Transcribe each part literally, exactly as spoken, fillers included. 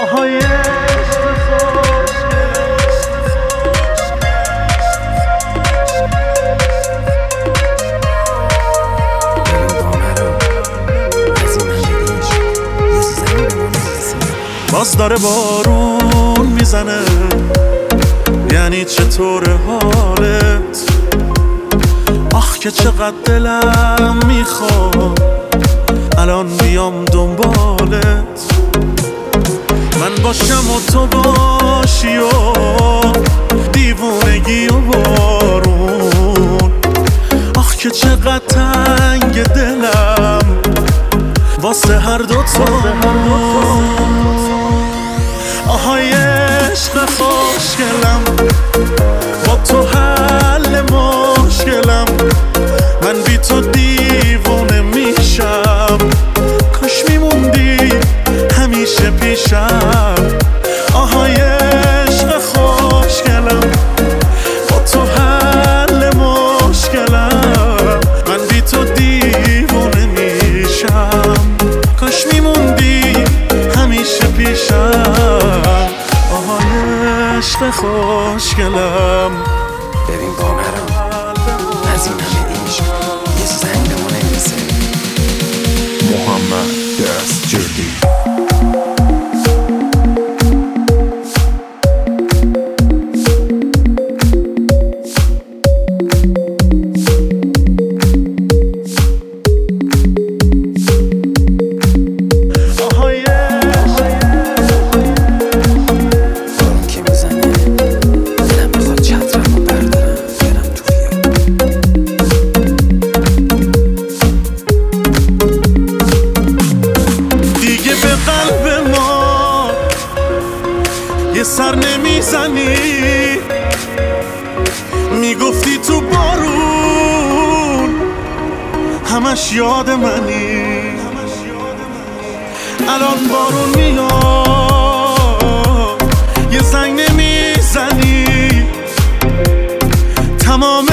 آهای باز داره بارون میزنه، یعنی چطور حالت؟ آخ که چقدر دلم میخواد الان بیام دنبالت، من باشم و تو باشی و دیوونگی و بارون. آخ که چقدر تنگ دلم واسه هر دوتا. آهای عشق خوشگلم، با تو حل مشکلم، من بی تو دیوونه میشم، کاش میموندی همیشه پیشم. آهای عشق خوشگلم، با تو حل مشکلم، من بی تو دیوونه میشم، کاش میموندی همیشه پیشم. آهای عشق خوشگلم. ببین بامرام، از این همه عشق یه زنگ به ما نمیرسه. محمد دست جردی. یه سر نمیزنی، میگفتی تو بارون همش یاد منی، الان بارون میاد یه زنگ نمیزنی، تمام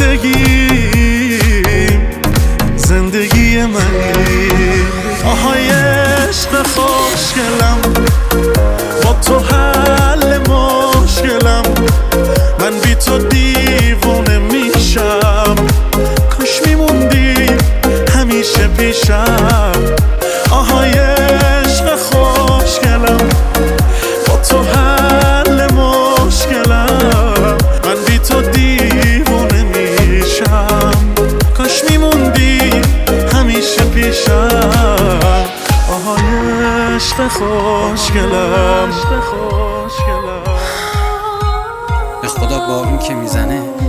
زندگیم زندگی منی. آهای عشق خوشگلم، با تو حل مشکلم، من بی تو دیوونه میشم، کاش میموندی همیشه پیشم. آهای عشق خوشگلم، با تو حل مشکلم، من بی تو دیوونه میشم، کاش میموندی همیشه پیشم. آهای عشق خوشگلم. به خدا بارون که میزنه